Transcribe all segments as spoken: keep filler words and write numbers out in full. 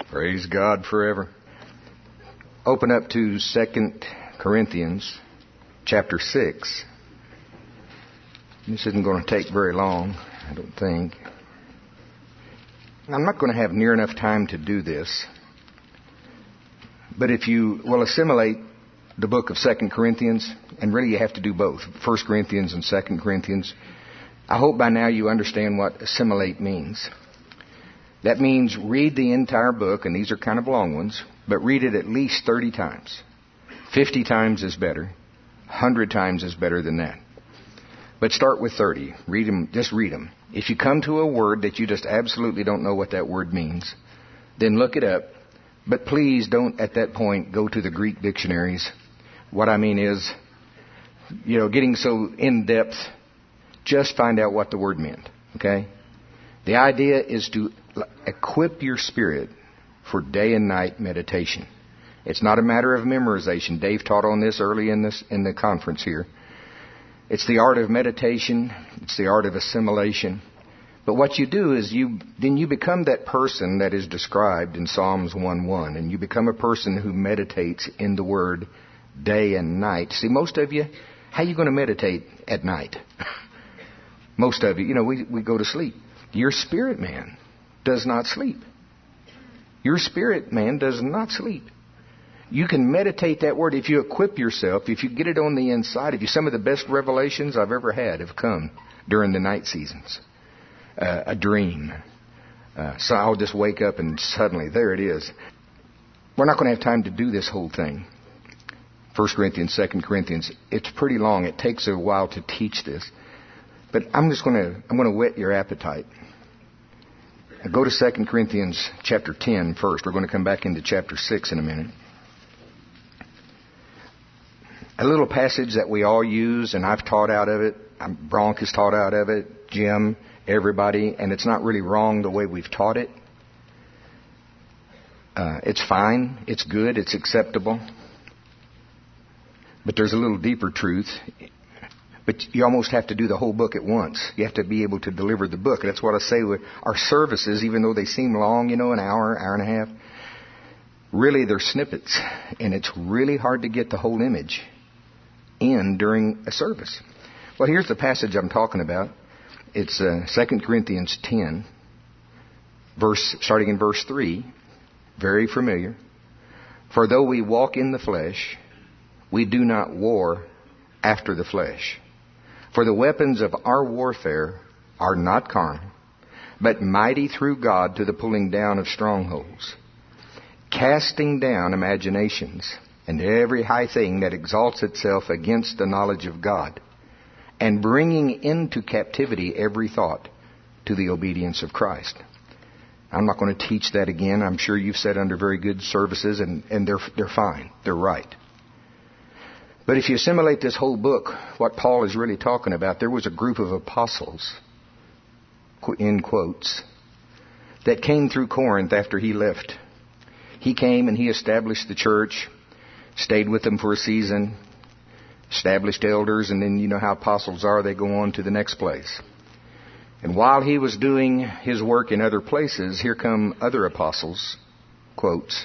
Praise God forever. Open up to Second Corinthians chapter six. This isn't going to take very long, I don't think. I'm not going to have near enough time to do this. But if you will assimilate the book of Second Corinthians, and really you have to do both, First Corinthians and Second Corinthians, I hope by now you understand what assimilate means. That means read the entire book, and these are kind of long ones, but read it at least thirty times. fifty times is better. one hundred times is better than that. But start with thirty. Read them, just read them. If you come to a word that you just absolutely don't know what that word means, then look it up. But please don't at that point go to the Greek dictionaries. What I mean is, you know, getting so in depth, just find out what the word meant. Okay? The idea is to equip your spirit for day and night meditation. It's not a matter of memorization. Dave taught on this early in this in the conference here. It's the art of meditation. It's the art of assimilation. But what you do is you then you become that person that is described in Psalms one one, and you become a person who meditates in the Word day and night. See, most of you, how are you going to meditate at night? Most of you, you know, we, we go to sleep. Your spirit man does not sleep. Your spirit man does not sleep. You can meditate that word if you equip yourself, if you get it on the inside of you. Some of the best revelations I've ever had have come during the night seasons. Uh, a dream. Uh, so I'll just wake up and suddenly, there it is. We're not going to have time to do this whole thing. First Corinthians, Second Corinthians. It's pretty long. It takes a while to teach this. But I'm just going to, I'm going to whet your appetite. Go to Second Corinthians chapter ten first. We're going to come back into chapter six in a minute. A little passage that we all use, and I've taught out of it. Bronk has taught out of it. Jim, everybody. And it's not really wrong the way we've taught it. Uh, it's fine. It's good. It's acceptable. But there's a little deeper truth. But you almost have to do the whole book at once. You have to be able to deliver the book. That's what I say with our services, even though they seem long, you know, an hour, hour and a half. Really, they're snippets. And it's really hard to get the whole image in during a service. Well, here's the passage I'm talking about. It's uh, Second Corinthians ten, verse starting in verse three. Very familiar. For though we walk in the flesh, we do not war after the flesh. For the weapons of our warfare are not carnal, but mighty through God to the pulling down of strongholds, casting down imaginations and every high thing that exalts itself against the knowledge of God, and bringing into captivity every thought to the obedience of Christ. I'm not going to teach that again. I'm sure you've sat under very good services, and, and they're, they're fine. They're right. But if you assimilate this whole book, what Paul is really talking about, there was a group of apostles, in quotes, that came through Corinth after he left. He came and he established the church, stayed with them for a season, established elders, and then you know how apostles are, they go on to the next place. And while he was doing his work in other places, here come other apostles, quotes.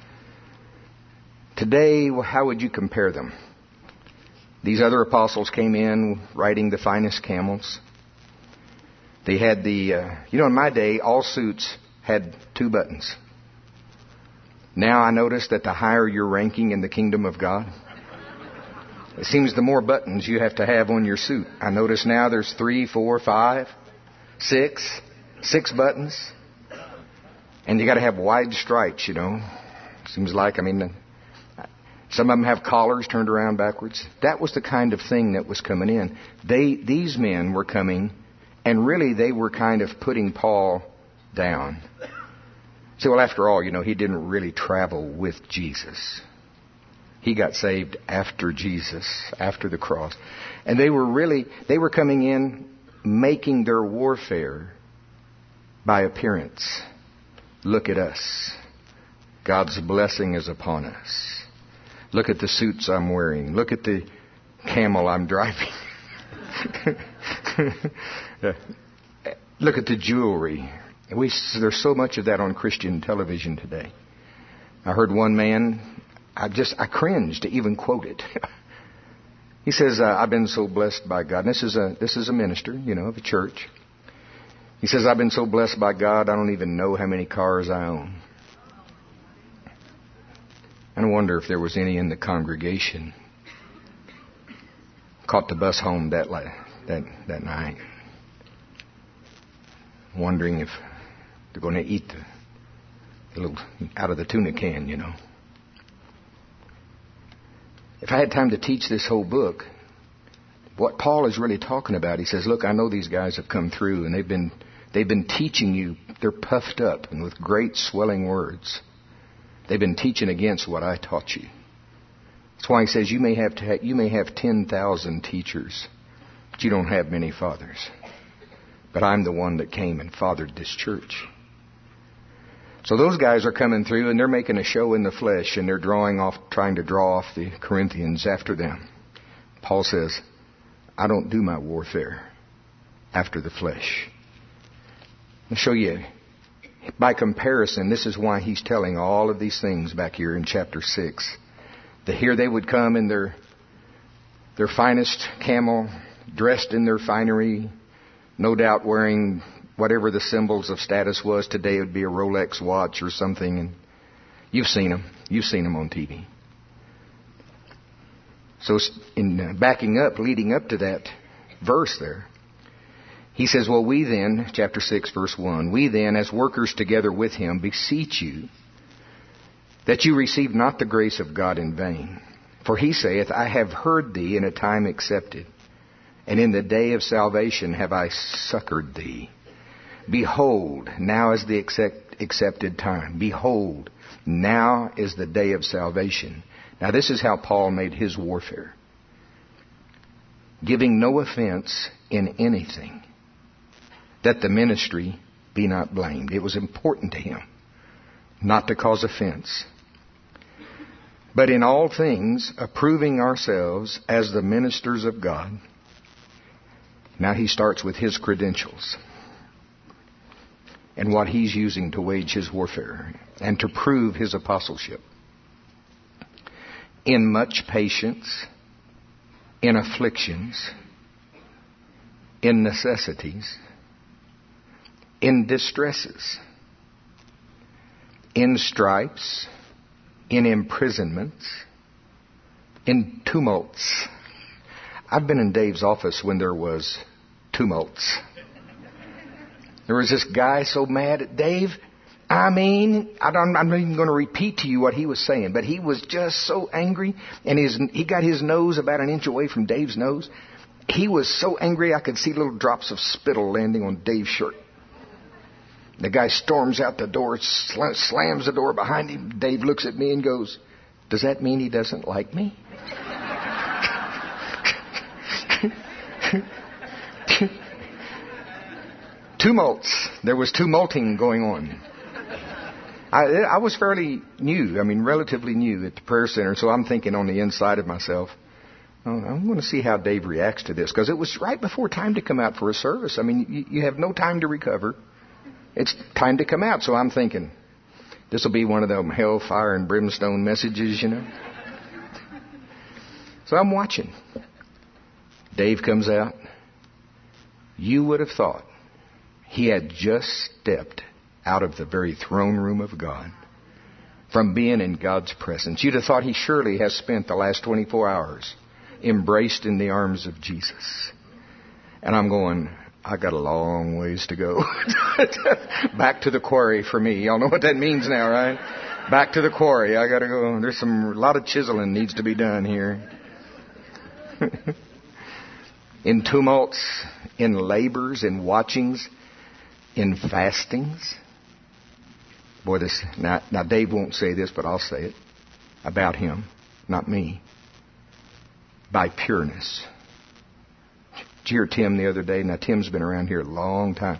Today, how would you compare them? These other apostles came in riding the finest camels. They had the, uh, you know, in my day, all suits had two buttons. Now I notice that the higher your ranking in the kingdom of God, it seems the more buttons you have to have on your suit. I notice now there's three, four, five, six, six buttons. And you got to have wide stripes, you know. Seems like, I mean, some of them have collars turned around backwards. That was the kind of thing that was coming in. They, these men were coming, and really they were kind of putting Paul down. So, well, after all, you know, he didn't really travel with Jesus. He got saved after Jesus, after the cross. And they were really, they were coming in making their warfare by appearance. Look at us. God's blessing is upon us. Look at the suits I'm wearing. Look at the camel I'm driving. Look at the jewelry. We, there's so much of that on Christian television today. I heard one man, I just, I cringed to even quote it. He says, uh, I've been so blessed by God. And this is a, this is a minister, you know, of a church. He says, I've been so blessed by God, I don't even know how many cars I own. And I wonder if there was any in the congregation caught the bus home that that that night, wondering if they're going to eat the, the little out of the tuna can, you know. If I had time to teach this whole book, what Paul is really talking about, he says, look, I know these guys have come through and they've been they've been teaching you. They're puffed up and with great swelling words. They've been teaching against what I taught you. That's why he says you may have to ha- you may have ten thousand teachers, but you don't have many fathers. But I'm the one that came and fathered this church. So those guys are coming through and they're making a show in the flesh and they're drawing off, trying to draw off the Corinthians after them. Paul says, I don't do my warfare after the flesh. I'll show you. By comparison, this is why he's telling all of these things back here in chapter six. That here they would come in their their finest camel, dressed in their finery, no doubt wearing whatever the symbols of status was. Today it would be a Rolex watch or something. And you've seen them. You've seen them on T V. So in backing up, leading up to that verse there, he says, well, we then, chapter six, verse one, we then, as workers together with him, beseech you that you receive not the grace of God in vain. For he saith, I have heard thee in a time accepted, and in the day of salvation have I succored thee. Behold, now is the accept, accepted time. Behold, now is the day of salvation. Now this is how Paul made his warfare. Giving no offense in anything, that the ministry be not blamed. It was important to him not to cause offense. But in all things, approving ourselves as the ministers of God. Now he starts with his credentials and what he's using to wage his warfare and to prove his apostleship. In much patience, in afflictions, in necessities, in distresses, in stripes, in imprisonments, in tumults. I've been in Dave's office when there was tumults. There was this guy so mad at Dave. I mean, I don't, I'm not even going to repeat to you what he was saying, but he was just so angry, and his he got his nose about an inch away from Dave's nose. He was so angry I could see little drops of spittle landing on Dave's shirt. The guy storms out the door, sl- slams the door behind him. Dave looks at me and goes, does that mean he doesn't like me? Tumults. There was tumulting going on. I, I was fairly new, I mean, relatively new at the prayer center, so I'm thinking on the inside of myself, oh, I'm going to see how Dave reacts to this, because it was right before time to come out for a service. I mean, you, you have no time to recover. It's time to come out, so I'm thinking, this will be one of them hellfire and brimstone messages, you know. So I'm watching. Dave comes out. You would have thought he had just stepped out of the very throne room of God, from being in God's presence. You'd have thought he surely has spent the last twenty-four hours embraced in the arms of Jesus. And I'm going, I got a long ways to go. Back to the quarry for me. Y'all know what that means now, right? Back to the quarry. I got to go. There's some a lot of chiseling needs to be done here. In tumults, in labors, in watchings, in fastings. Boy, this now, now Dave won't say this, but I'll say it about him, not me. By pureness. Did you hear Tim the other day? Now Tim's been around here a long time.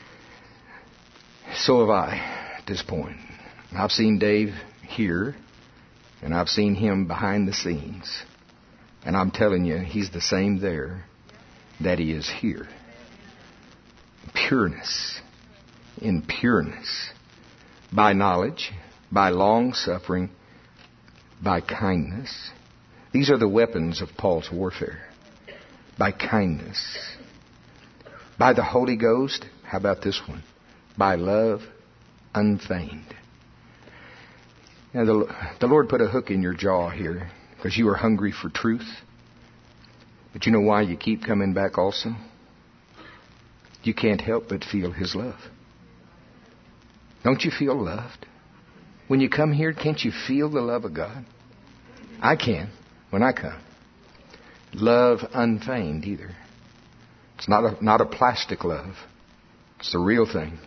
So have I at this point. I've seen Dave here, and I've seen him behind the scenes. And I'm telling you, he's the same there that he is here. Pureness. in pureness, by knowledge, by long suffering, by kindness. These are the weapons of Paul's warfare. By kindness. By the Holy Ghost. How about this one? By love unfeigned. Now the, the Lord put a hook in your jaw here because you are hungry for truth. But you know why you keep coming back also? You can't help but feel His love. Don't you feel loved? When you come here, can't you feel the love of God? I can when I come. Love unfeigned either. It's not a, not a plastic love. It's the real thing.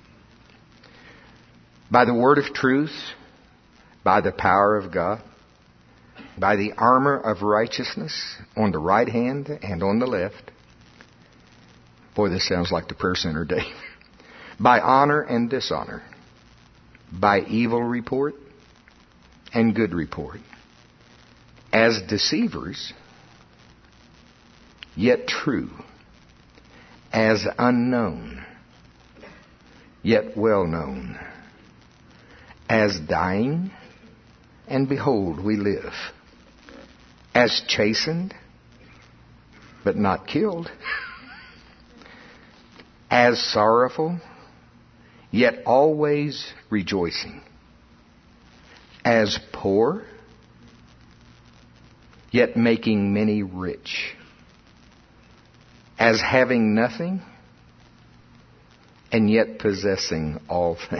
By the word of truth, by the power of God, by the armor of righteousness on the right hand and on the left. Boy, this sounds like the prayer center day. By honor and dishonor. By evil report and good report. As deceivers, yet true. As unknown, yet well known. As dying, and behold, we live. As chastened, but not killed. As sorrowful, yet always rejoicing. As poor, yet making many rich. As having nothing, and yet possessing all things.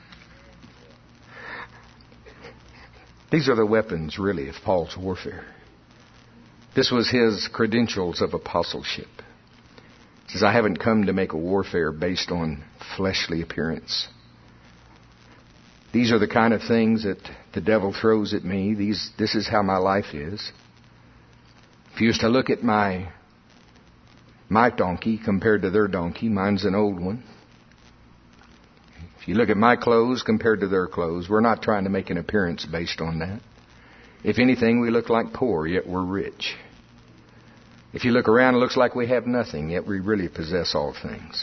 These are the weapons, really, of Paul's warfare. This was his credentials of apostleship. He says, I haven't come to make a warfare based on fleshly appearance. These are the kind of things that the devil throws at me. These, this is how my life is. If you was to look at my, my donkey compared to their donkey, mine's an old one. If you look at my clothes compared to their clothes, we're not trying to make an appearance based on that. If anything, we look like poor, yet we're rich. If you look around, it looks like we have nothing, yet we really possess all things.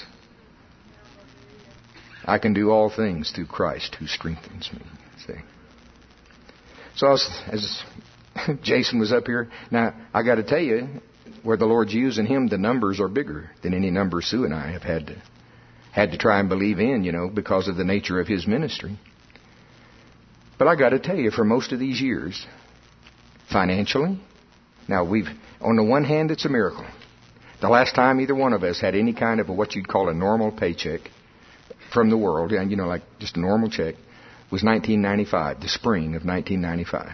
I can do all things through Christ who strengthens me. See? So I was, as Jason was up here, now I got to tell you, where the Lord's using him, the numbers are bigger than any number Sue and I have had to had to try and believe in, you know, because of the nature of his ministry. But I got to tell you, for most of these years, financially, now we've, on the one hand, it's a miracle. The last time either one of us had any kind of a, what you'd call a normal paycheck from the world, and you know, like just a normal check, was nineteen ninety-five, the spring of nineteen ninety-five.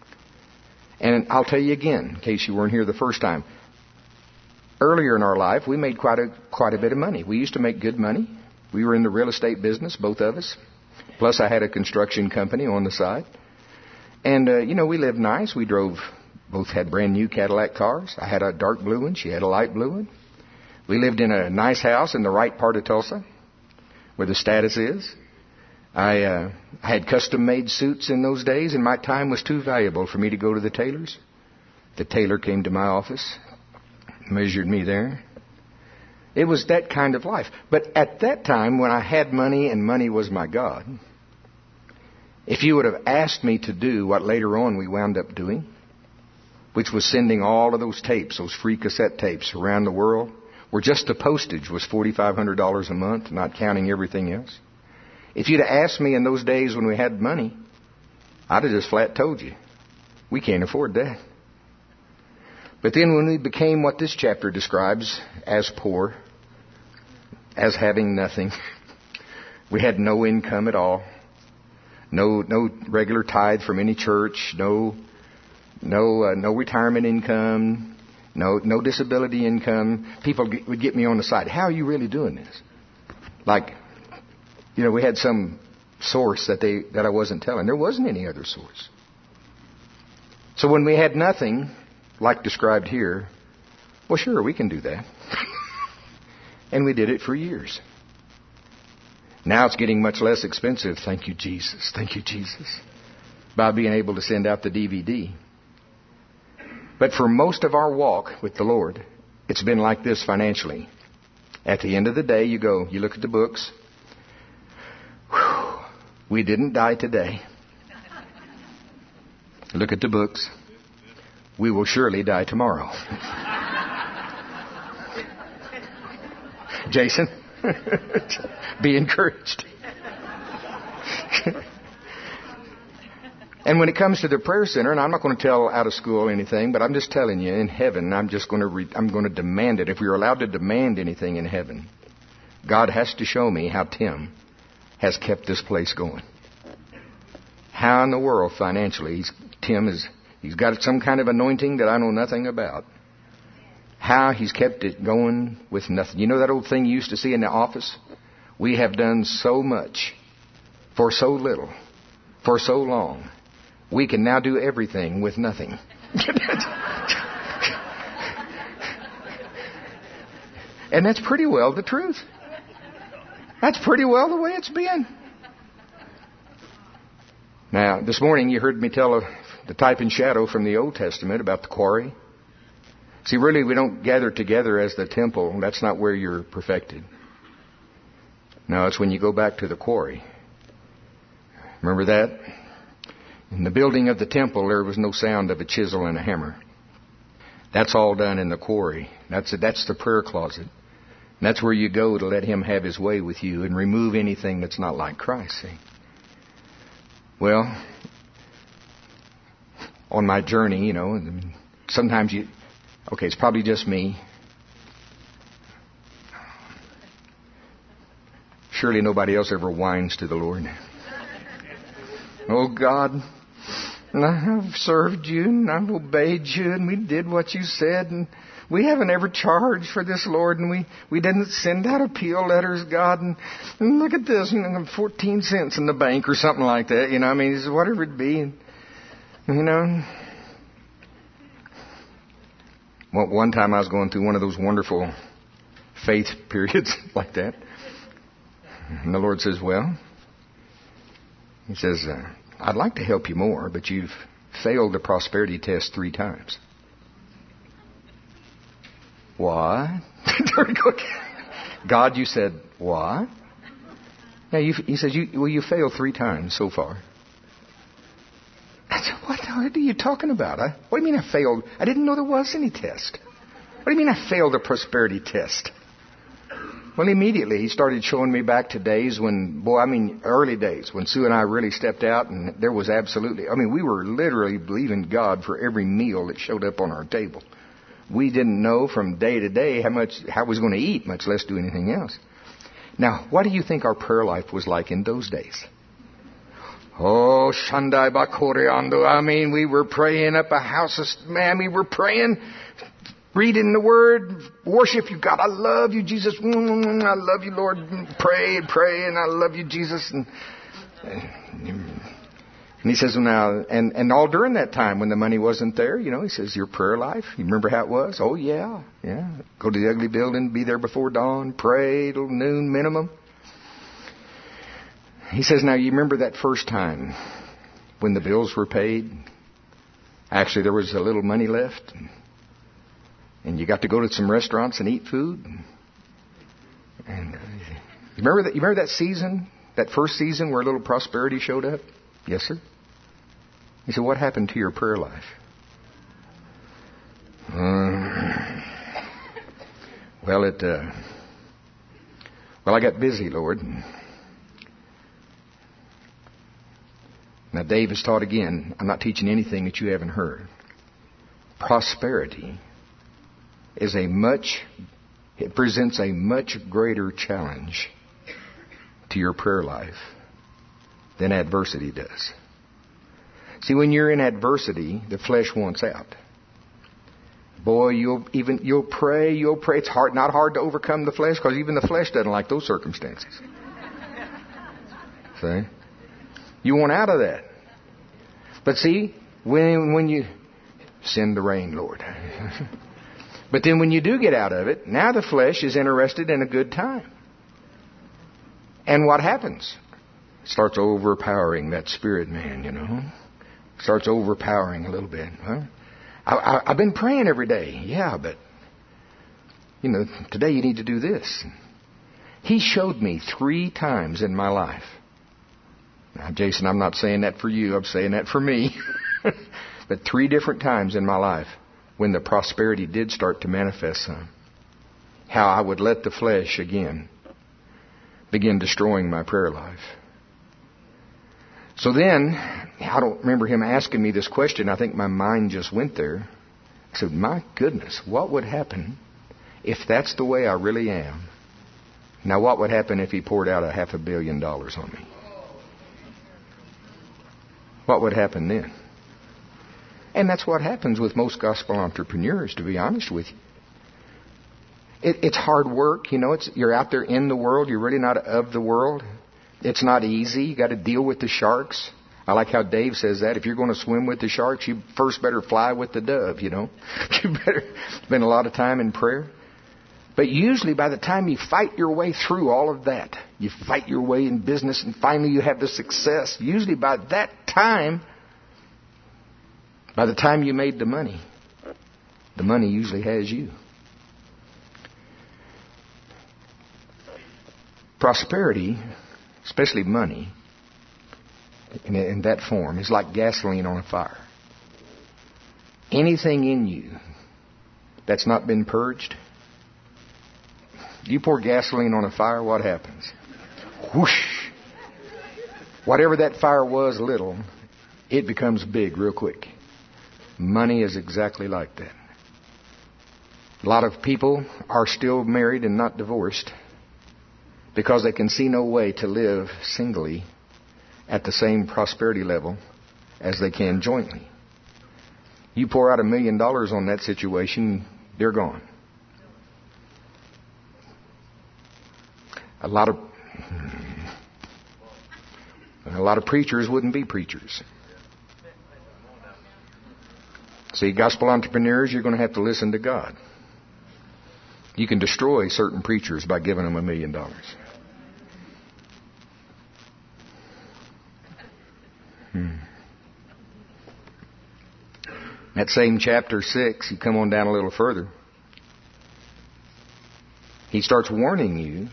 And I'll tell you again, in case you weren't here the first time, earlier in our life, we made quite a quite a bit of money. We used to make good money. We were in the real estate business, both of us. Plus, I had a construction company on the side. And, uh, you know, we lived nice. We drove, both had brand new Cadillac cars. I had a dark blue one. She had a light blue one. We lived in a nice house in the right part of Tulsa, where the status is. I, uh, I had custom-made suits in those days, and my time was too valuable for me to go to the tailor's. The tailor came to my office, measured me there. It was that kind of life. But at that time, when I had money and money was my God, if you would have asked me to do what later on we wound up doing, which was sending all of those tapes, those free cassette tapes around the world, where just the postage was four thousand five hundred dollars a month, not counting everything else. If you'd have asked me in those days when we had money, I'd have just flat told you, we can't afford that. But then when we became what this chapter describes as poor, as having nothing, we had no income at all, no no regular tithe from any church, no no uh, no retirement income, no no disability income. People get, would get me on the side. How are you really doing this? Like, you know, we had some source that they that I wasn't telling. There wasn't any other source. So when we had nothing, like described here, well, sure, we can do that. And we did it for years. Now it's getting much less expensive. Thank you, Jesus. Thank you, Jesus. By being able to send out the D V D. But for most of our walk with the Lord, it's been like this financially. At the end of the day, you go, you look at the books. We didn't die today. Look at the books. We will surely die tomorrow. Jason, be encouraged. And when it comes to the prayer center, and I'm not going to tell out of school anything, but I'm just telling you, in heaven, I'm just going to re- I'm going to demand it. If we're allowed to demand anything in heaven, God has to show me how Tim has kept this place going. How in the world financially he's, Tim is he's got some kind of anointing that I know nothing about. How he's kept it going with nothing. You know that old thing you used to see in the office? We have done so much for so little, for so long. We can now do everything with nothing. And that's pretty well the truth. That's pretty well the way it's been. Now, this morning you heard me tell a, the type and shadow from the Old Testament about the quarry. See, really, we don't gather together as the temple. That's not where you're perfected. No, it's when you go back to the quarry. Remember that? In the building of the temple, there was no sound of a chisel and a hammer. That's all done in the quarry. That's, a, that's the prayer closet. And that's where you go to let Him have His way with you and remove anything that's not like Christ. See? Well, on my journey, you know, sometimes you... Okay, it's probably just me. Surely nobody else ever whines to the Lord. Oh, God, I've served you and I've obeyed you and we did what you said and we haven't ever charged for this, Lord, and we, we didn't send out appeal letters, God, and, and look at this, you know, fourteen cents in the bank or something like that, you know, I mean, whatever it be, and, you know. Well, one time I was going through one of those wonderful faith periods like that, and the Lord says, well, He says, uh, I'd like to help you more, but you've failed the prosperity test three times. What? God, you said, what? Yeah, you, he says, you, well, you failed three times so far. I said, what, what are you talking about? I, what do you mean I failed? I didn't know there was any test. What do you mean I failed the prosperity test? Well, immediately he started showing me back to days when, boy, I mean, early days when Sue and I really stepped out and there was absolutely, I mean, we were literally believing God for every meal that showed up on our table. We didn't know from day to day how much, how we was going to eat, much less do anything else. Now, what do you think our prayer life was like in those days? Oh, Shandai Bakoriando. I mean, we were praying up a house of, man, we were praying, reading the Word, worship you, God. I love you, Jesus. I love you, Lord. Pray and pray, and I love you, Jesus. And, and he says, now, and, and all during that time when the money wasn't there, you know, he says, your prayer life, you remember how it was? Oh, yeah, yeah. Go to the ugly building, be there before dawn, pray till noon minimum. He says, now, you remember that first time when the bills were paid? Actually, there was a little money left. And, and you got to go to some restaurants and eat food. And uh, you remember that? You remember that season, that first season where a little prosperity showed up? Yes, sir. He said, what happened to your prayer life? Um, well, it. Uh, well, I got busy, Lord. Now, Dave has taught again. I'm not teaching anything that you haven't heard. Prosperity is a much, it presents a much greater challenge to your prayer life than adversity does. See, when you're in adversity, the flesh wants out. Boy, you'll even, you'll pray, you'll pray. It's hard, not hard to overcome the flesh because even the flesh doesn't like those circumstances. See? You want out of that. But see, when when you send the rain, Lord. But then when you do get out of it, now the flesh is interested in a good time. And what happens? It starts overpowering that spirit man, you know. Starts overpowering a little bit. Huh? I, I, I've been praying every day. Yeah, but, you know, today you need to do this. He showed me three times in my life Now, Jason, I'm not saying that for you. I'm saying that for me. But three different times in my life when the prosperity did start to manifest some, how I would let the flesh again begin destroying my prayer life. So then, I don't remember him asking me this question. I think my mind just went there. I said, my goodness, what would happen if that's the way I really am? Now, what would happen if he poured out a half a billion dollars on me? What would happen then? And that's what happens with most gospel entrepreneurs, to be honest with you. It, it's hard work, you know. It's you're out there in the world. You're really not of the world. It's not easy. You got to deal with the sharks. I like how Dave says that. If you're going to swim with the sharks, you first better fly with the dove, you know. You better spend a lot of time in prayer. But usually by the time you fight your way through all of that, you fight your way in business and finally you have the success. Usually by that time, by the time you made the money, the money usually has you. Prosperity, especially money, in, in that form, is like gasoline on a fire. Anything in you that's not been purged, you pour gasoline on a fire, what happens? Whoosh! Whatever that fire was little, it becomes big real quick. Money is exactly like that. A lot of people are still married and not divorced because they can see no way to live singly at the same prosperity level as they can jointly. You pour out a million dollars on that situation, they're gone. A lot of a lot of preachers wouldn't be preachers. See, gospel entrepreneurs, you're going to have to listen to God. You can destroy certain preachers by giving them a million dollars. Hmm. That same chapter six, you come on down a little further. He starts warning you.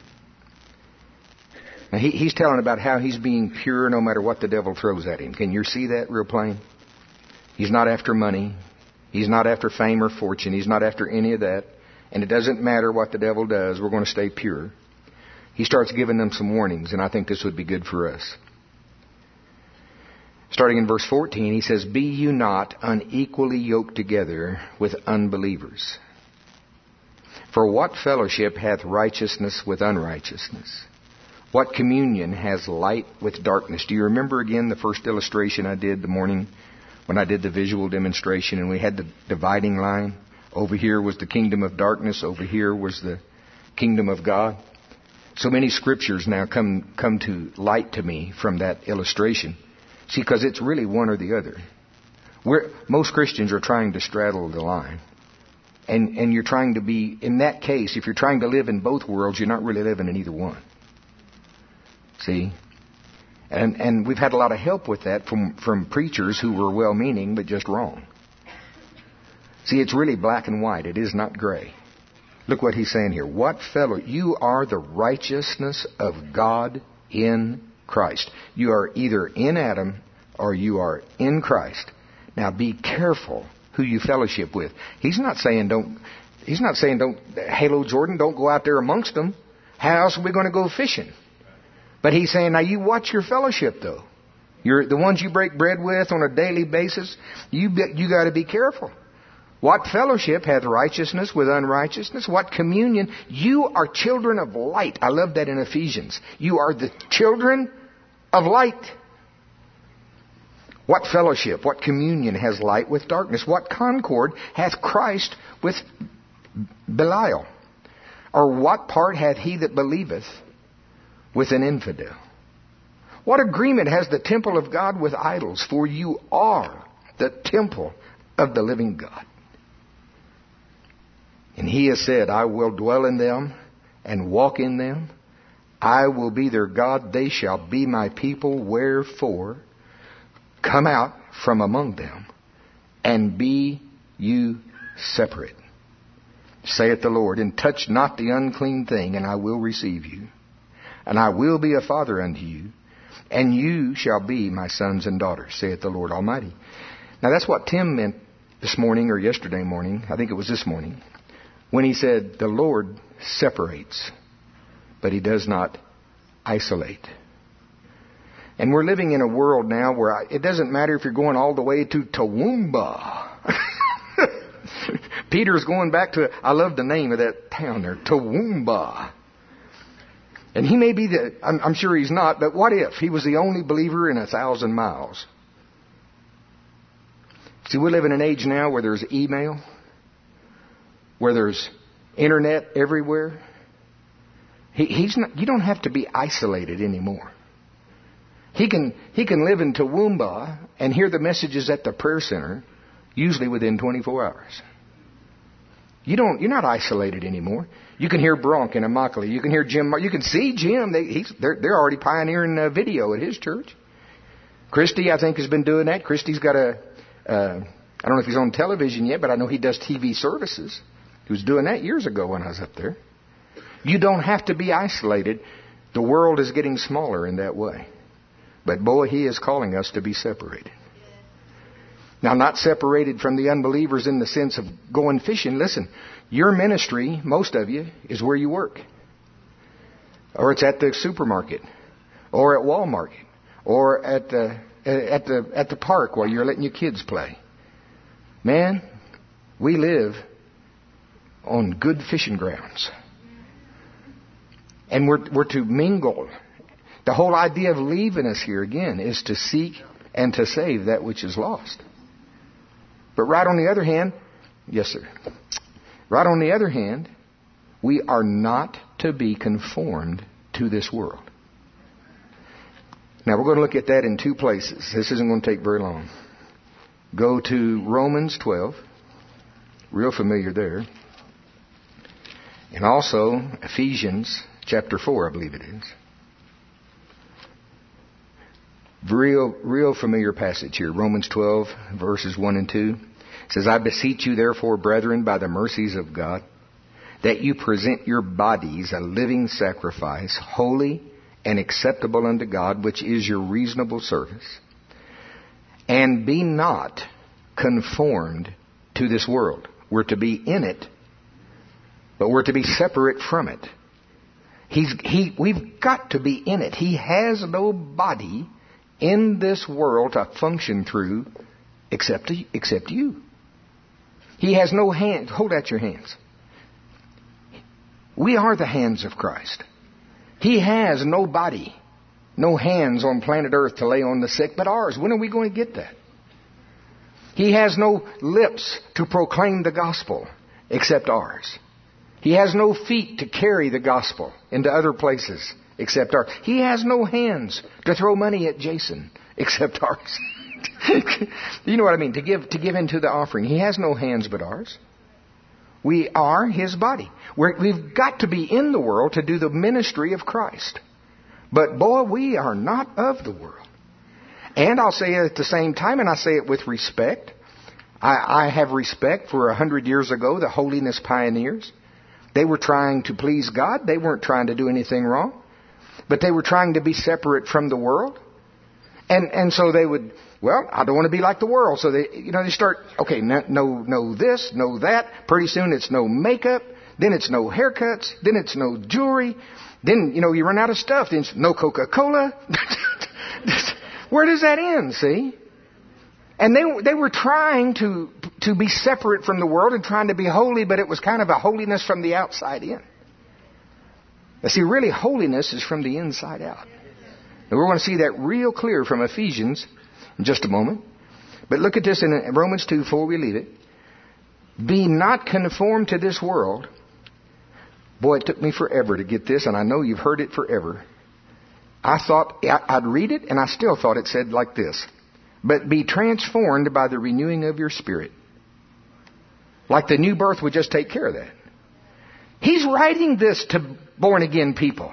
Now he, he's telling about how he's being pure no matter what the devil throws at him. Can you see that real plain? He's not after money. He's not after fame or fortune. He's not after any of that. And it doesn't matter what the devil does. We're going to stay pure. He starts giving them some warnings, and I think this would be good for us. Starting in verse fourteen, he says, "Be you not unequally yoked together with unbelievers. For what fellowship hath righteousness with unrighteousness? What communion has light with darkness?" Do you remember again the first illustration I did the morning when I did the visual demonstration and we had the dividing line? Over here was the kingdom of darkness. Over here was the kingdom of God. So many scriptures now come come to light to me from that illustration. See, because it's really one or the other. We're, most Christians are trying to straddle the line. And, and you're trying to be, in that case, if you're trying to live in both worlds, you're not really living in either one. See? And and we've had a lot of help with that from, from preachers who were well-meaning but just wrong. See, it's really black and white. It is not gray. Look what he's saying here. What fellow? You are the righteousness of God in Christ. You are either in Adam or you are in Christ. Now be careful who you fellowship with. He's not saying don't, he's not saying don't, Halo Jordan, don't go out there amongst them. How else are we going to go fishing? But he's saying, now you watch your fellowship though. You're the ones you break bread with on a daily basis. You you got to be careful. What fellowship hath righteousness with unrighteousness? What communion? You are children of light. I love that in Ephesians. You are the children of light. What fellowship, what communion has light with darkness? What concord hath Christ with Belial? Or what part hath he that believeth with an infidel? What agreement has the temple of God with idols? For you are the temple of the living God. And he has said, I will dwell in them and walk in them. I will be their God. They shall be my people. Wherefore, come out from among them and be you separate, saith the Lord, and touch not the unclean thing, and I will receive you. And I will be a father unto you, and you shall be my sons and daughters, saith the Lord Almighty. Now that's what Tim meant this morning or yesterday morning. I think it was this morning. When he said, the Lord separates, but he does not isolate. And we're living in a world now where I, it doesn't matter if you're going all the way to Toowoomba. Peter's going back to, I love the name of that town there, Toowoomba. And he may be the, I'm, I'm sure he's not, but what if he was the only believer in a thousand miles? See, we live in an age now where there's email, where there's internet everywhere. He, he's not, you don't have to be isolated anymore. He can, he can live in Toowoomba and hear the messages at the prayer center, usually within twenty-four hours. You don't, you're not isolated anymore. You can hear Bronk in Immokalee. You can hear Jim. You can see Jim. They, he's, they're, they're already pioneering uh, video at his church. Christy, I think, has been doing that. Christy's got a, uh, I don't know if he's on television yet, but I know he does T V services. He was doing that years ago when I was up there. You don't have to be isolated. The world is getting smaller in that way. But boy, he is calling us to be separated. Now, not separated from the unbelievers in the sense of going fishing. Listen, your ministry, most of you, is where you work. Or it's at the supermarket. Or at Walmart. Or at the, at the, at the park while you're letting your kids play. Man, we live on good fishing grounds. And we're, we're to mingle. The whole idea of leaving us here, again, is to seek and to save that which is lost. But right on the other hand, yes, sir. Right on the other hand, we are not to be conformed to this world. Now, we're going to look at that in two places. This isn't going to take very long. Go to Romans twelve. Real familiar there. And also Ephesians chapter four, I believe it is. Real, real familiar passage here. Romans twelve, verses one and two. It says, I beseech you, therefore, brethren, by the mercies of God, that you present your bodies a living sacrifice, holy and acceptable unto God, which is your reasonable service. And be not conformed to this world. We're to be in it, but we're to be separate from it. He's, he, we've got to be in it. He has no body in this world to function through except, except you. He has no hands. Hold out your hands. We are the hands of Christ. He has no body, no hands on planet Earth to lay on the sick but ours. When are we going to get that? He has no lips to proclaim the gospel except ours. He has no feet to carry the gospel into other places except ours. He has no hands to throw money at Jason except ours. You know what I mean? To give, to give into the offering. He has no hands but ours. We are His body. We're, we've got to be in the world to do the ministry of Christ. But boy, we are not of the world. And I'll say it at the same time, and I say it with respect. I, I have respect for a hundred years ago, the holiness pioneers. They were trying to please God. They weren't trying to do anything wrong. But they were trying to be separate from the world. And and so they would, well, I don't want to be like the world. So they, you know, they start, okay, no, no, no this, no that. Pretty soon it's no makeup. Then it's no haircuts. Then it's no jewelry. Then, you know, you run out of stuff. Then it's no Coca-Cola. Where does that end, see? And they they were trying to to be separate from the world and trying to be holy, but it was kind of a holiness from the outside in. Now, see, really, holiness is from the inside out. And we're going to see that real clear from Ephesians in just a moment. But look at this in Romans two before we leave it. Be not conformed to this world. Boy, it took me forever to get this, and I know you've heard it forever. I thought I'd read it, and I still thought it said like this. But be transformed by the renewing of your spirit. Like the new birth would just take care of that. He's writing this to born-again people.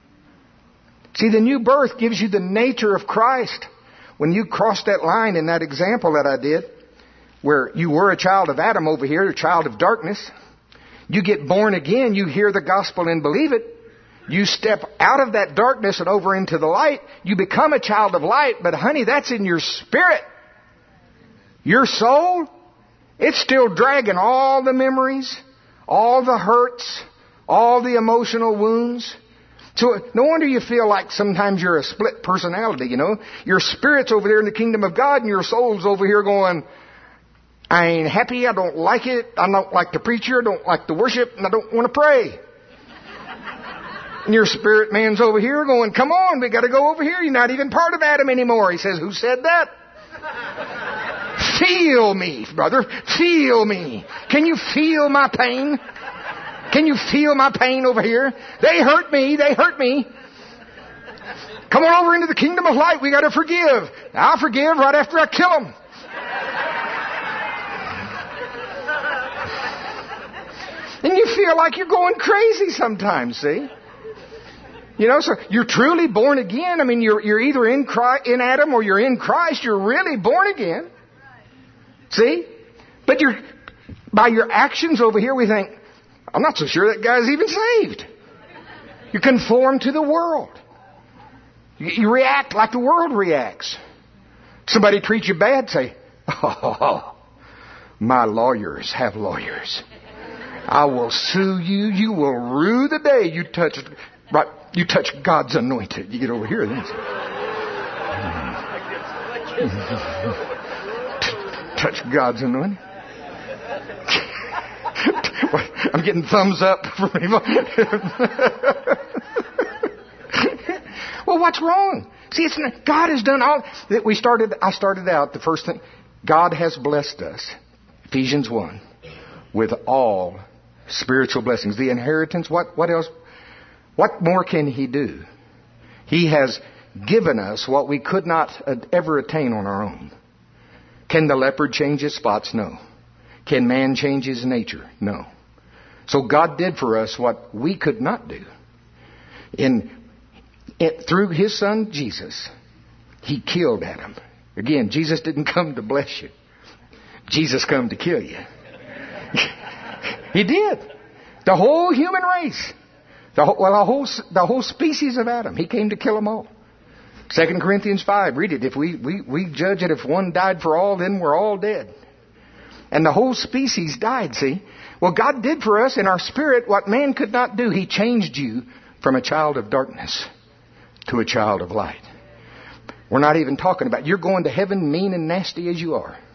See, the new birth gives you the nature of Christ. When you cross that line in that example that I did, where you were a child of Adam over here, a child of darkness, you get born again, you hear the gospel and believe it, You step out of that darkness and over into the light. You become a child of light. But honey, that's in your spirit. Your soul, it's still dragging all the memories, all the hurts, all the emotional wounds. So no wonder you feel like sometimes you're a split personality, you know. Your spirit's over there in the kingdom of God and your soul's over here going, I ain't happy, I don't like it, I don't like the preacher, I don't like the worship, and I don't want to pray. And your spirit man's over here going, come on, we got to go over here. You're not even part of Adam anymore. He says, who said that? Feel me, brother. Feel me. Can you feel my pain? Can you feel my pain over here? They hurt me. They hurt me. Come on over into the kingdom of light. We got to forgive. I'll forgive right after I kill them. And you feel like you're going crazy sometimes, see? You know, so you're truly born again. I mean, you're you're either in Christ, in Adam or you're in Christ. You're really born again. See? But you're, by your actions over here, we think, I'm not so sure that guy's even saved. You conform to the world. You, you react like the world reacts. Somebody treats you bad, say, oh, my lawyers have lawyers. I will sue you. You will rue the day you touch, right, you touch God's anointed. You get over here. Then. Touch God's anointed. I'm getting thumbs up from people. Well, what's wrong? See, it's not, God has done all that. We started. I started out the first thing. God has blessed us. Ephesians one, with all spiritual blessings. The inheritance. What? What else? What more can He do? He has given us what we could not ever attain on our own. Can the leopard change his spots? No. Can man change his nature? No. So God did for us what we could not do. In, it, through His Son, Jesus, He killed Adam. Again, Jesus didn't come to bless you. Jesus come to kill you. He did. The whole human race. The whole, well, the whole, the whole species of Adam. He came to kill them all. Second Corinthians five, read it. If we, we, we judge it, if one died for all, then we're all dead. And the whole species died, see. Well, God did for us in our spirit what man could not do. He changed you from a child of darkness to a child of light. We're not even talking about, you're going to heaven mean and nasty as you are.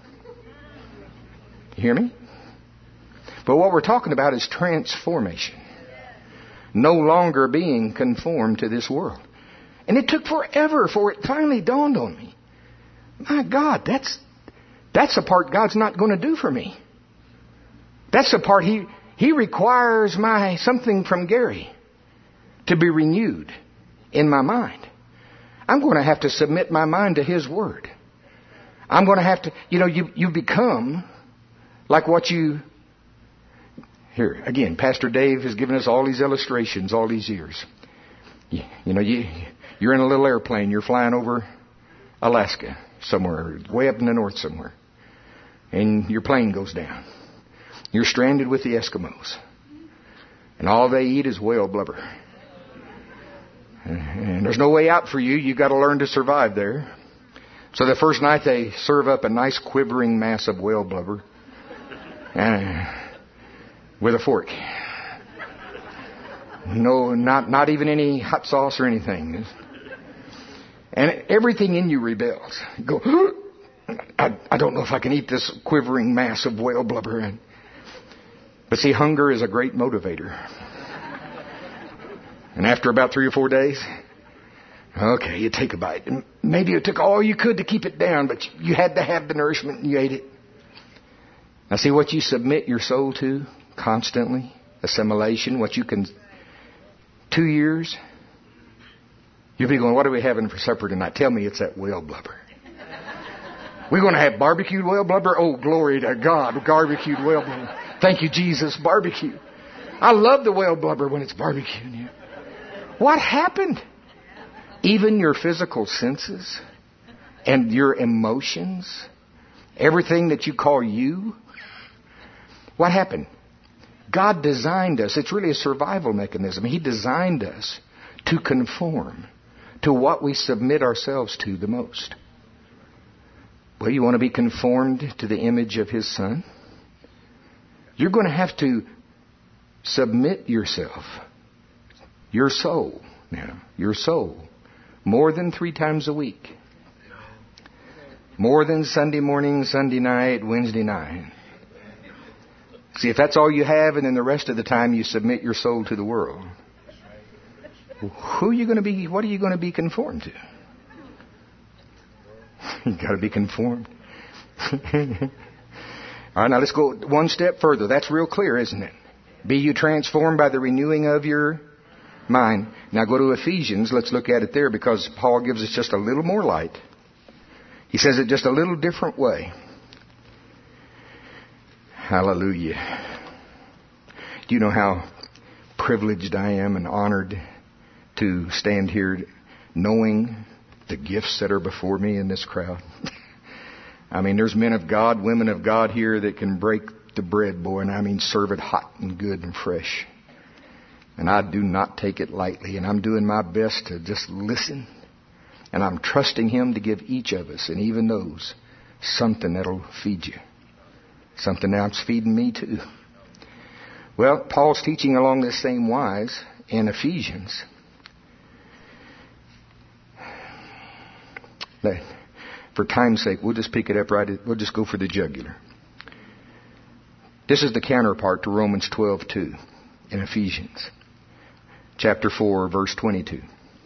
You hear me? But what we're talking about is transformation. No longer being conformed to this world. And it took forever for it finally dawned on me. My God, that's that's the part God's not going to do for me. That's the part He He requires my something from Gary to be renewed in my mind. I'm going to have to submit my mind to His Word. I'm going to have to, you know, you, you become like what you... Here, again, Pastor Dave has given us all these illustrations all these years. You, you know, you, you're in a little airplane. You're flying over Alaska somewhere, way up in the north somewhere. And your plane goes down. You're stranded with the Eskimos. And all they eat is whale blubber. And there's no way out for you. You've got to learn to survive there. So the first night they serve up a nice quivering mass of whale blubber. And... with a fork. No, not not even any hot sauce or anything. And everything in you rebels. Go, I, I don't know if I can eat this quivering mass of whale blubber. But see, hunger is a great motivator. And after about three or four days, okay, you take a bite. And maybe you took all you could to keep it down, but you had to have the nourishment and you ate it. Now see what you submit your soul to constantly, assimilation, what you can, two years, you'll be going, what are we having for supper tonight? Tell me it's that whale blubber. We're going to have barbecued whale blubber? Oh, glory to God, barbecued whale blubber. Thank you, Jesus, barbecue. I love the whale blubber when it's barbecued. Yeah. What happened? Even your physical senses and your emotions, everything that you call you, what happened? God designed us. It's really a survival mechanism. He designed us to conform to what we submit ourselves to the most. Well, you want to be conformed to the image of His Son? You're going to have to submit yourself, your soul, now, your soul, more than three times a week. More than Sunday morning, Sunday night, Wednesday night. See, if that's all you have, and then the rest of the time you submit your soul to the world, who are you going to be? What are you going to be conformed to? You've got to be conformed. All right, now let's go one step further. That's real clear, isn't it? Be you transformed by the renewing of your mind. Now go to Ephesians. Let's look at it there, because Paul gives us just a little more light. He says it just a little different way. Hallelujah. Do you know how privileged I am and honored to stand here knowing the gifts that are before me in this crowd? I mean, there's men of God, women of God here that can break the bread, boy, and I mean serve it hot and good and fresh. And I do not take it lightly, and I'm doing my best to just listen. And I'm trusting Him to give each of us, and even those, something that'll feed you. Something that's feeding me too. Well, Paul's teaching along this same wise in Ephesians. For time's sake, we'll just pick it up right. We'll just go for the jugular. This is the counterpart to Romans twelve two in Ephesians. Chapter four, verse twenty-two.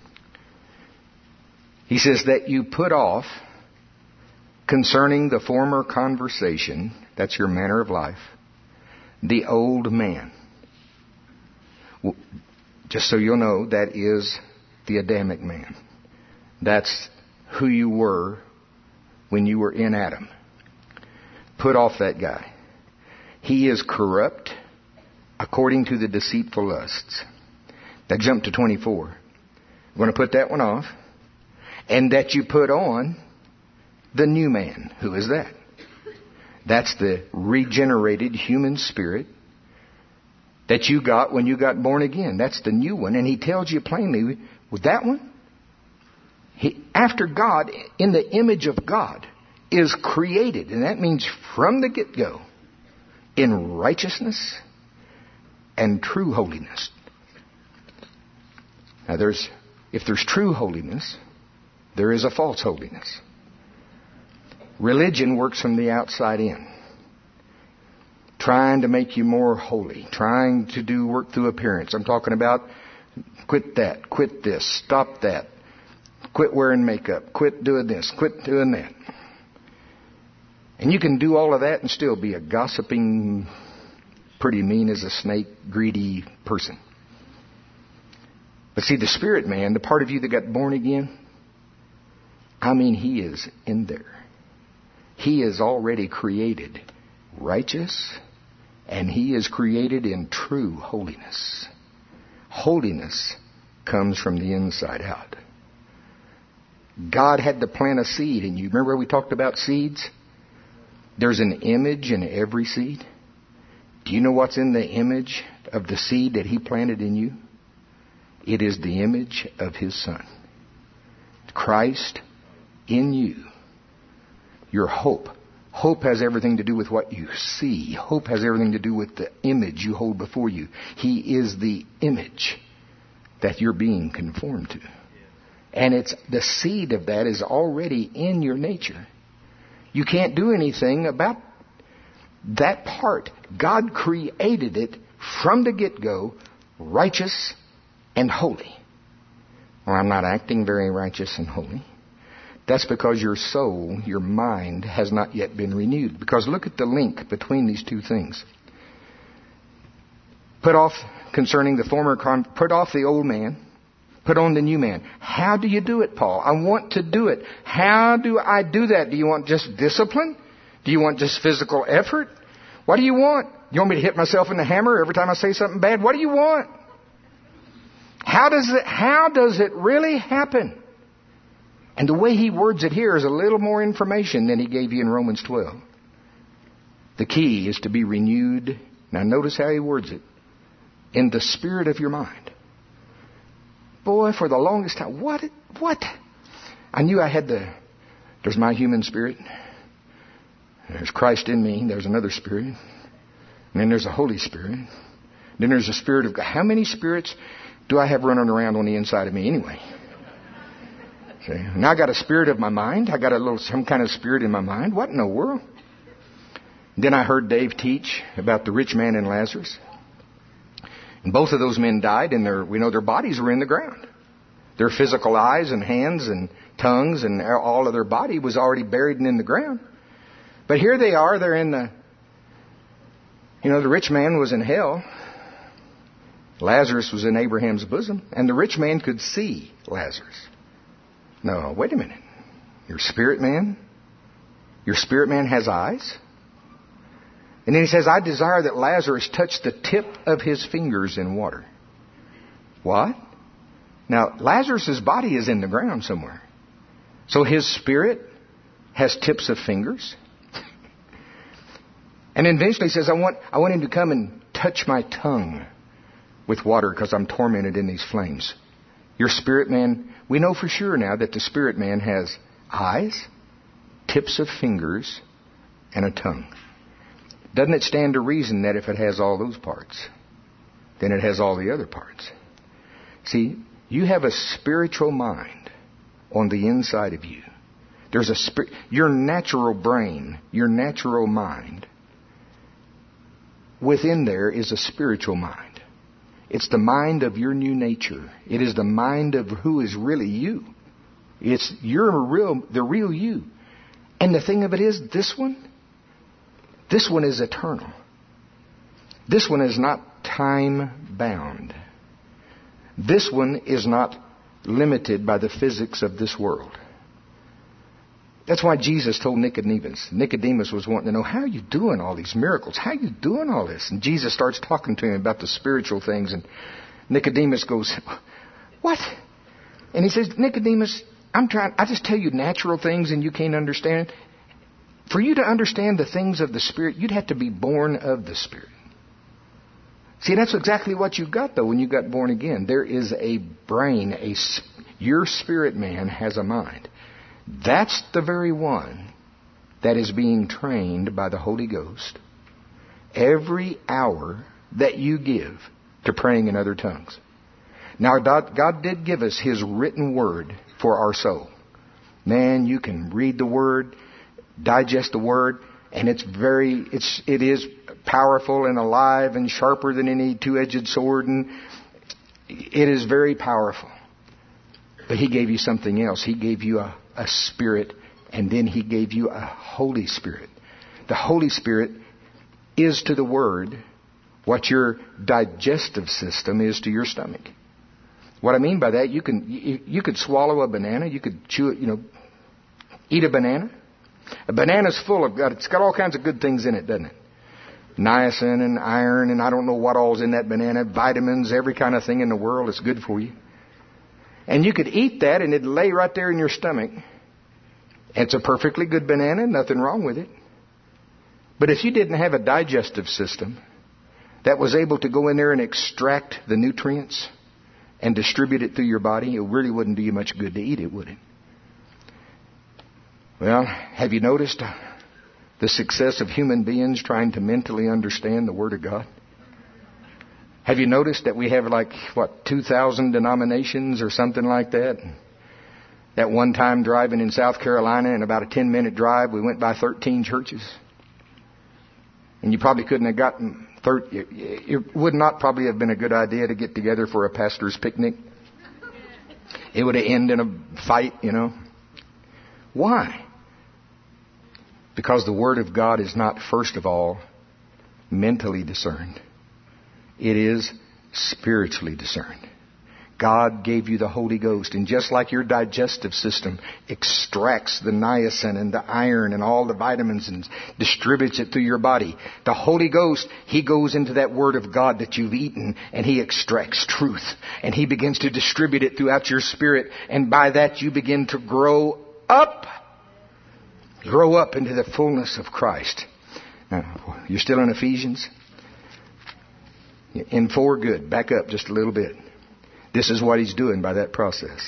He says that you put off concerning the former conversation, that's your manner of life, the old man. Well, just so you'll know, that is the Adamic man. That's who you were when you were in Adam. Put off that guy. He is corrupt according to the deceitful lusts. Now jump to twenty-four. We're going to put that one off. And that you put on the new man. Who is that? That's the regenerated human spirit that you got when you got born again. That's the new one. And he tells you plainly, with that one, he, after God, in the image of God, is created. And that means from the get-go, in righteousness and true holiness. Now there's, if there's true holiness, there is a false holiness. Religion works from the outside in. Trying to make you more holy. Trying to do work through appearance. I'm talking about quit that, quit this, stop that. Quit wearing makeup, quit doing this, quit doing that. And you can do all of that and still be a gossiping, pretty mean as a snake, greedy person. But see, the spirit man, the part of you that got born again, I mean, he is in there. He is already created righteous, and he is created in true holiness. Holiness comes from the inside out. God had to plant a seed in you. Remember we talked about seeds? There's an image in every seed. Do you know what's in the image of the seed that He planted in you? It is the image of His Son. Christ in you. Your hope. Hope has everything to do with what you see. Hope has everything to do with the image you hold before you. He is the image that you're being conformed to. And it's the seed of that is already in your nature. You can't do anything about that part. God created it from the get-go, righteous and holy. Well, I'm not acting very righteous and holy. That's because your soul, your mind, has not yet been renewed. Because look at the link between these two things. Put off concerning the former, con- put off the old man, put on the new man. How do you do it, Paul? I want to do it. How do I do that? Do you want just discipline? Do you want just physical effort? What do you want? You want me to hit myself in the hammer every time I say something bad? What do you want? How does it, how does it really happen? And the way he words it here is a little more information than he gave you in Romans twelve. The key is to be renewed Now notice how he words it. In the spirit of your mind. Boy, for the longest time, what? What? I knew I had the, there's my human spirit. There's Christ in me. There's another spirit. And then there's the Holy Spirit. Then there's the Spirit of God. How many spirits do I have running around on the inside of me anyway? See? Now I got a spirit of my mind. I got a little, some kind of spirit in my mind. What in the world? Then I heard Dave teach about the rich man and Lazarus. And both of those men died, and their, we know their bodies were in the ground. Their physical eyes and hands and tongues and all of their body was already buried and in the ground. But here they are, they're in the, you know, the rich man was in hell. Lazarus was in Abraham's bosom, and the rich man could see Lazarus. No, wait a minute. Your spirit man, your spirit man has eyes. And then he says, I desire that Lazarus touch the tip of his fingers in water. What? Now, Lazarus' body is in the ground somewhere. So his spirit has tips of fingers. And then eventually he says, I want, I want him to come and touch my tongue with water because I'm tormented in these flames. Your spirit man, we know for sure now that the spirit man has eyes, tips of fingers, and a tongue. Doesn't it stand to reason that if it has all those parts, then it has all the other parts? See, you have a spiritual mind on the inside of you. There's a spirit, your natural brain, your natural mind. Within there is a spiritual mind. It's the mind of your new nature. It is the mind of who is really you. It's your real, the real you. And the thing of it is, this one, this one is eternal. This one is not time bound. This one is not limited by the physics of this world. That's why Jesus told Nicodemus. Nicodemus was wanting to know, how are you doing all these miracles? How are you doing all this? And Jesus starts talking to him about the spiritual things. And Nicodemus goes, what? And he says, Nicodemus, I'm trying, I just tell you natural things and you can't understand. For you to understand the things of the Spirit, you'd have to be born of the Spirit. See, that's exactly what you've got, though, when you got born again. There is a brain, a your spirit man has a mind. That's the very one that is being trained by the Holy Ghost every hour that you give to praying in other tongues. Now, God did give us His written word for our soul. Man, you can read the word, digest the word, and it's very, it's, it is powerful and alive and sharper than any two-edged sword, and it is very powerful. But He gave you something else. He gave you a, a spirit, and then He gave you a Holy Spirit. The Holy Spirit is to the Word what your digestive system is to your stomach. What I mean by that, you can you, you could swallow a banana, you could chew it, you know, eat a banana. A banana's full of, it's got all kinds of good things in it, doesn't it? Niacin and iron and I don't know what all's in that banana, vitamins, every kind of thing in the world is good for you. And you could eat that and it'd lay right there in your stomach. It's a perfectly good banana, nothing wrong with it. But if you didn't have a digestive system that was able to go in there and extract the nutrients and distribute it through your body, it really wouldn't do you much good to eat it, would it? Well, have you noticed the success of human beings trying to mentally understand the Word of God? Have you noticed that we have like, what, two thousand denominations or something like that? That one time driving in South Carolina, in about a ten minute drive, we went by thirteen churches. And you probably couldn't have gotten, thirty, it would not probably have been a good idea to get together for a pastor's picnic. It would have ended in a fight, you know. Why? Because the Word of God is not, first of all, mentally discerned. It is spiritually discerned. God gave you the Holy Ghost. And just like your digestive system extracts the niacin and the iron and all the vitamins and distributes it through your body, the Holy Ghost, He goes into that Word of God that you've eaten and He extracts truth. And He begins to distribute it throughout your spirit. And by that you begin to grow up. Grow up into the fullness of Christ. Now, you're still in Ephesians? In four, good. Back up just a little bit. This is what he's doing by that process.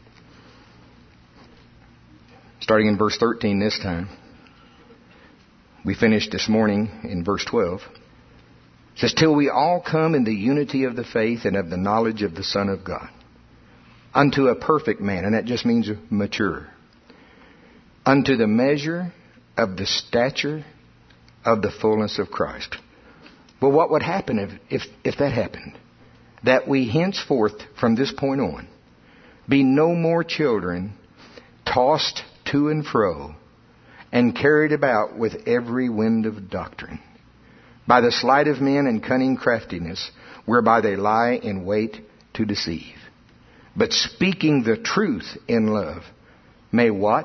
Starting in verse thirteen this time. We finished this morning in verse twelve. It says, till we all come in the unity of the faith and of the knowledge of the Son of God, unto a perfect man, and that just means mature, unto the measure of the stature of the fullness of Christ. Well, what would happen if, if, if that happened? That we henceforth, from this point on, be no more children, tossed to and fro, and carried about with every wind of doctrine, by the sleight of men and cunning craftiness, whereby they lie in wait to deceive. But speaking the truth in love, may what?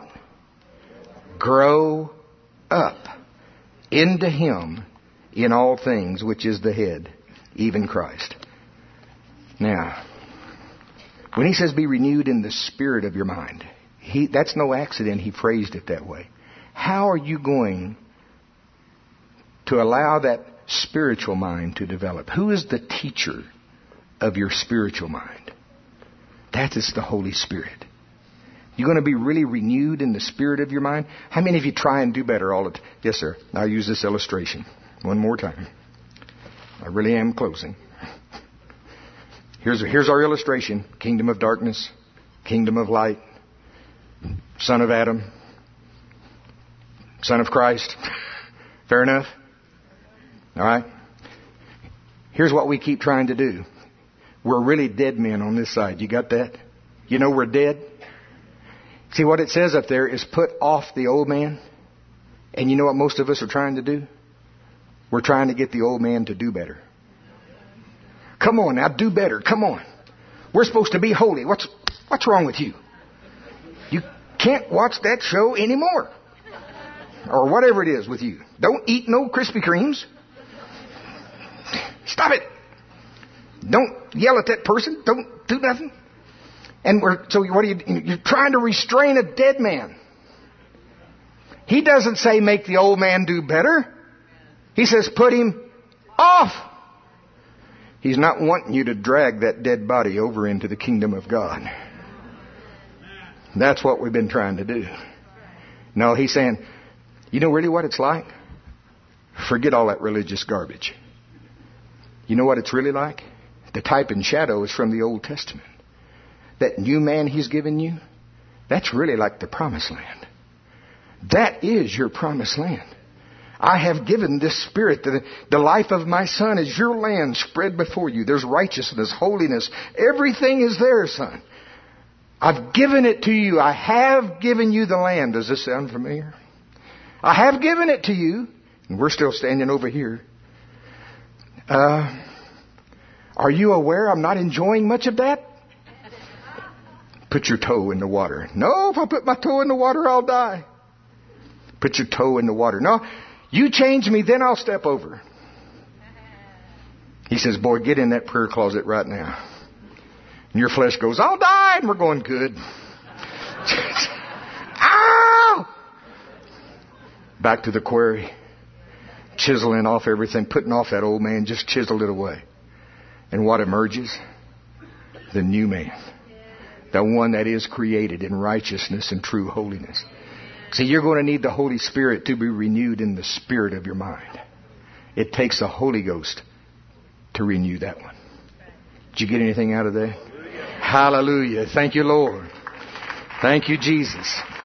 Grow up into Him in all things, which is the head, even Christ. Now, when he says be renewed in the spirit of your mind, he, that's no accident he phrased it that way. How are you going to allow that spiritual mind to develop? Who is the teacher of your spiritual mind? That is the Holy Spirit. You're going to be really renewed in the spirit of your mind. How many of you try and do better all the time? Yes, sir. I'll use this illustration one more time. I really am closing. Here's, here's our illustration. Kingdom of darkness, kingdom of light, son of Adam, son of Christ. Fair enough? All right. Here's what we keep trying to do. We're really dead men on this side. You got that? You know we're dead? See, what it says up there is put off the old man. And you know what most of us are trying to do? We're trying to get the old man to do better. Come on now, do better. Come on. We're supposed to be holy. What's what's wrong with you? You can't watch that show anymore. Or whatever it is with you. Don't eat no Krispy Kremes. Stop it. Don't yell at that person. Don't do nothing. And we're, so what are you, you're trying to restrain a dead man. He doesn't say make the old man do better. He says put him off. He's not wanting you to drag that dead body over into the kingdom of God. That's what we've been trying to do. No, he's saying, you know really what it's like? Forget all that religious garbage. You know what it's really like? The type and shadow is from the Old Testament. That new man he's given you, that's really like the promised land. That is your promised land. I have given this spirit. The, the life of my son is your land spread before you. There's righteousness, holiness. Everything is there, son. I've given it to you. I have given you the land. Does this sound familiar? I have given it to you. And we're still standing over here. Uh, are you aware I'm not enjoying much of that? Put your toe in the water. No, if I put my toe in the water, I'll die. Put your toe in the water. No, you change me, then I'll step over. He says, boy, get in that prayer closet right now. And your flesh goes, I'll die. And we're going, good. Ow! Back to the quarry. Chiseling off everything, putting off that old man, just chisel it away. And what emerges? The new man. The one that is created in righteousness and true holiness. See, you're going to need the Holy Spirit to be renewed in the spirit of your mind. It takes the Holy Ghost to renew that one. Did you get anything out of that? Hallelujah. Thank you, Lord. Thank you, Jesus.